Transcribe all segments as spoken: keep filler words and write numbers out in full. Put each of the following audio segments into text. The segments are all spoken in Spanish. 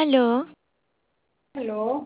Aló, Aló,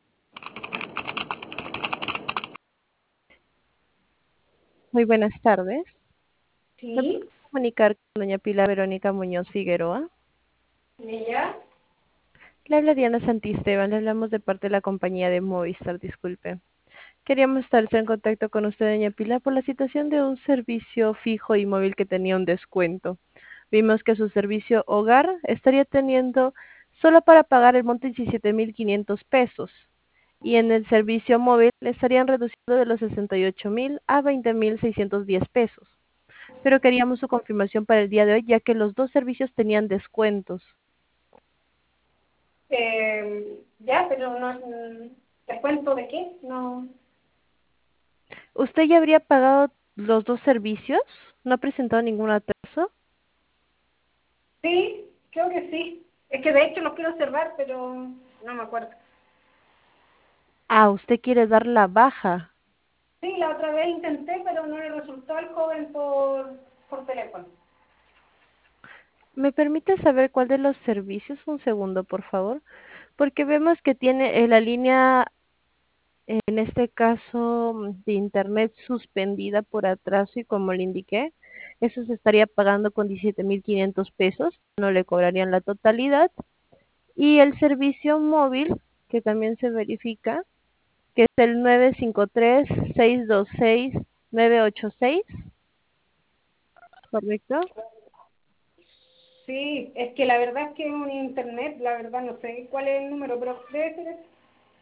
Muy buenas tardes. ¿Me puedo sí, comunicar con doña Pilar Verónica Muñoz Figueroa? ella. Le habla Diana Santisteban, le hablamos de parte de la compañía de Movistar, disculpe. Queríamos estar en contacto con usted, doña Pilar, por la situación de un servicio fijo y móvil que tenía un descuento. Vimos que su servicio hogar estaría teniendo solo para pagar el monto diecisiete mil quinientos pesos y en el servicio móvil le estarían reduciendo de los sesenta y ocho mil a veinte mil seiscientos diez pesos. Pero queríamos su confirmación para el día de hoy, ya que los dos servicios tenían descuentos. Eh, ya, pero no, mm, ¿te cuento de qué? No. ¿Usted ya habría pagado los dos servicios? ¿No ha presentado ningún atraso? Sí, creo que sí. Es que de hecho los quiero cerrar, pero no me acuerdo. Ah, usted quiere dar la baja. Sí, la otra vez intenté, pero no le resultó al joven por, por teléfono. ¿Me permite saber cuál de los servicios? Un segundo, por favor. Porque vemos que tiene eh, la línea, en este caso, mm, de internet suspendida por atraso y como le indiqué, eso se estaría pagando con diecisiete mil quinientos pesos. No le cobrarían la totalidad. Y el servicio móvil, que también se verifica, que es el nueve cinco tres, seis dos seis, nueve ocho seis, ¿correcto? Sí, es que la verdad es que en internet, la verdad no sé cuál es el número, pero debe ser ese.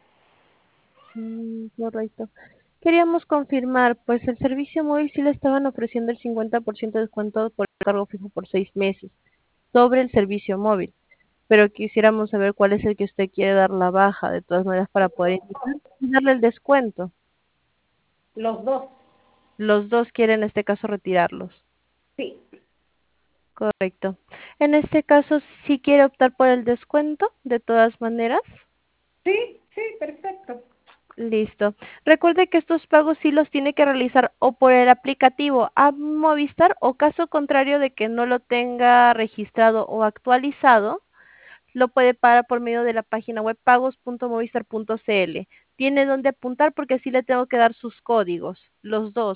Mm, correcto. Queríamos confirmar, pues el servicio móvil sí le estaban ofreciendo el cincuenta por ciento de descuento por el cargo fijo por seis meses sobre el servicio móvil, pero quisiéramos saber cuál es el que usted quiere dar la baja, de todas maneras, para poder indicar y darle el descuento. Los dos, Los dos quieren en este caso retirarlos. sí. Correcto. En este caso, si quiere optar por el descuento, de todas maneras, Sí, sí, perfecto. listo. Recuerde que estos pagos sí los tiene que realizar o por el aplicativo a Movistar o caso contrario de que no lo tenga registrado o actualizado, lo puede pagar por medio de la página web pagos punto movistar punto cl. Tiene donde apuntar porque sí le tengo que dar sus códigos, los dos.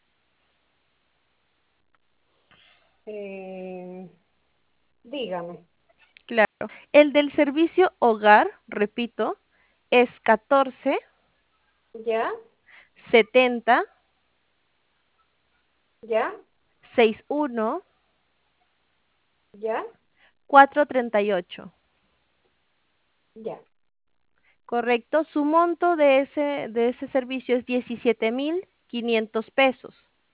Eh, dígame. Claro. El del servicio hogar, repito, es catorce ¿Ya? setenta ¿Ya? sesenta y uno ¿Ya? cuatrocientos treinta y ocho. ¿Ya? Correcto. Su monto de ese, de ese servicio es diecisiete mil quinientos pesos.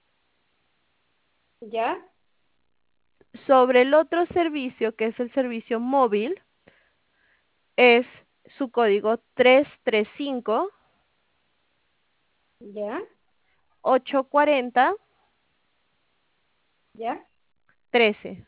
¿Ya? Sobre el otro servicio, que es el servicio móvil, es su código tres tres cinco ¿Ya? ocho cuatro cero ¿Ya? trece.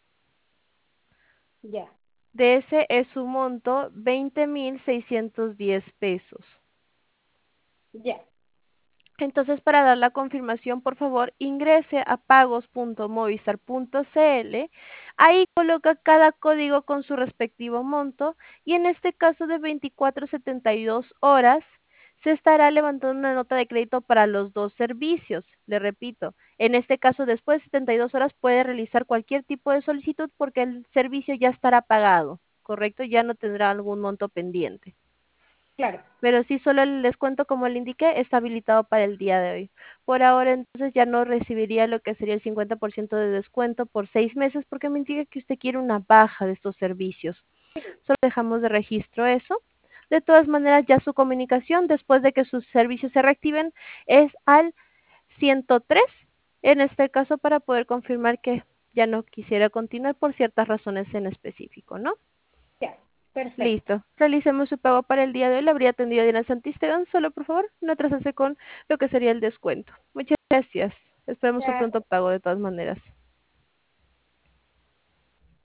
Ya. De ese es su monto veinte mil seiscientos diez pesos. Ya. Entonces, para dar la confirmación, por favor, ingrese a pagos punto movistar punto cl. Ahí coloca cada código con su respectivo monto y en este caso de veinticuatro a setenta y dos horas se estará levantando una nota de crédito para los dos servicios. Le repito, en este caso después de setenta y dos horas puede realizar cualquier tipo de solicitud porque el servicio ya estará pagado, ¿correcto? Ya no tendrá algún monto pendiente. Claro. Pero sí, solo el descuento, como le indiqué, está habilitado para el día de hoy. Por ahora, entonces, ya no recibiría lo que sería el cincuenta por ciento de descuento por seis meses, porque me indica que usted quiere una baja de estos servicios. Solo dejamos de registro eso. De todas maneras, ya su comunicación, después de que sus servicios se reactiven, es al ciento tres, en este caso, para poder confirmar que ya no quisiera continuar por ciertas razones en específico, ¿no? Ya, perfecto. Listo. Realicemos su pago para el día de hoy. Le habría atendido Diana Santisteban. Solo, por favor, no atrasarse con lo que sería el descuento. Muchas gracias. Esperamos su Ya, pronto pago de todas maneras.